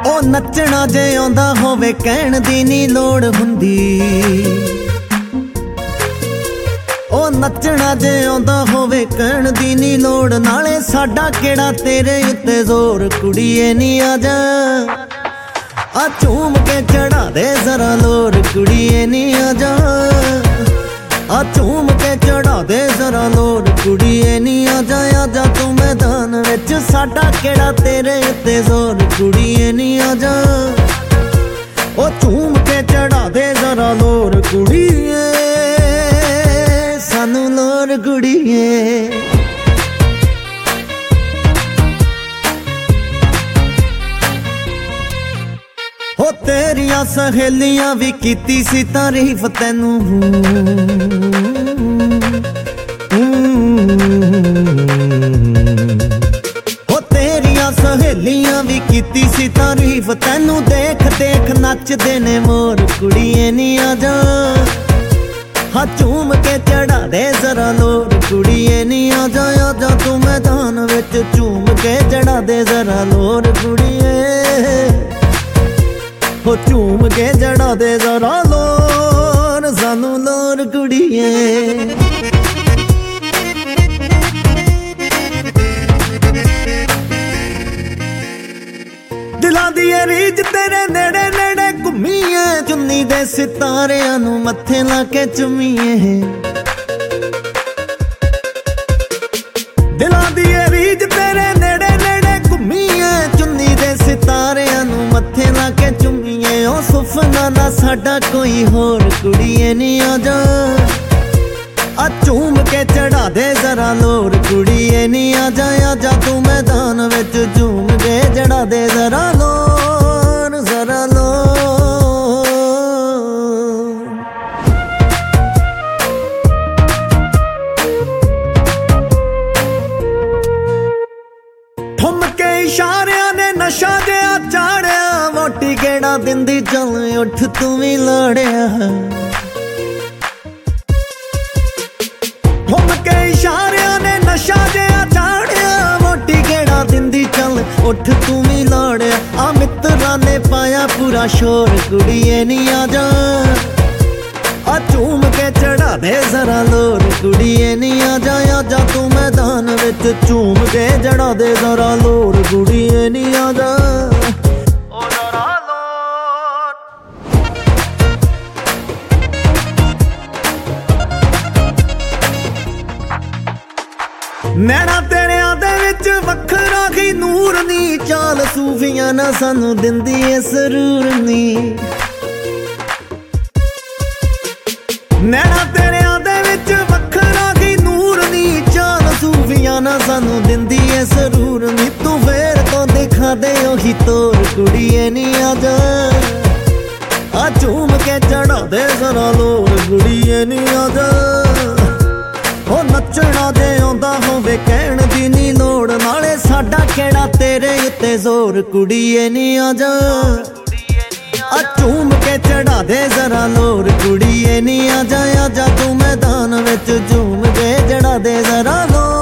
ओ नचना जे आंदा होवे कहण दी नी लोड़ हुंदी। ओ नचना जे आंदा होवे कहण दी नी लोड़, नाले साडा केड़ा तेरे उत्ते जोर। कुड़िए नी आजा आ झूम के चढ़ा दे जरा लोर। कुड़िए नी आजा आ झूम के चढ़ा दे जरा लोर। कुड़िए नी आजा आजा तू मैदान विच, साडा केड़ा तेरे उत्ते जोर। कुड़िए नी आजा ओ झूम के चढ़ा दे जरा लोर। कुड़िए सानू लोर कुड़िए। हो तेरिया सहेलियां भी कीती सी तारीफ तैनू। हो तेरिया सहेलियां भी कीती सी तारीफ तैनू, देख देख नचदे ने मोर। कुड़िए नी आजा हाँ झूम के चढ़ा दे जरा लोर। कुड़िए नी आजा आजा तू मैदान विच, झूम के चढ़ा दे जरा लोर। कुड़िए हो झूम के चढ़ा दे जरा लोर, सानू लोर कुड़िए। दिलां दी रीज तेरे नेड़े नेड़े घुम्मीए, चुन्नी दे सितारियां नू मत्थे ला के चुम्मीए। दिलां दी रीज तेरे नेड़े नेड़े घुम्मीए, चुन्नी दे सितारियां नू मत्थे ला के चुम्मीए। ओ सुफना ना साडा कोई होर। कुड़िए नी आजा आ झूम के चढ़ा दे जरा लोर। कुड़िए नी आजा आजा तू मैदान विच, झूम के चढ़ा दे जरा लोर जरा लोर। ठुमके इशारियां ने नशा जिहा चाड़िया, वोटी केड़ा दिंदी चल उठ तू भी लड़िया। ठुमके इशारियां ने नशा जिहा चाड़िया, वोटी केड़ा दिंदी चल उठ तू भी लड़िया। आ मित्रा ने पाया पूरा शोर। कुड़िए नी आजा आ झूम के चढ़ा दे जरा लोर। कुड़िए नी आजा आजा तू मैदान विच, झूम के चढ़ा दे जरा लोर। कुड़िए नी आजा ओ जरा लोर। नैना तेरियां दे विच वखरा ही नूर नी, चाल सूफियां ना सानू दिंदी ए सरूर नी। नैना तेरियां दे विच वखरा ही नूर नी, चाल सूफियां ना सानू दिंदी ए सरूर नी। तू फेर तो दिखा दे ओही तोर। कुड़िए नी आजा आ झूम के चढ़ा दे जरा लोर। कुड़िए नी आजा हो नचना जे आंदा होवे कहण दी नी लोड़, नाले साडा केड़ा तेरे उत्ते जोर। कुड़िए नी आजा आ झूम के चढ़ा दे जरा लोर। कुड़िए नी आजा आजा तू मैदान विच, झूम के चढ़ा दे जरा लोर।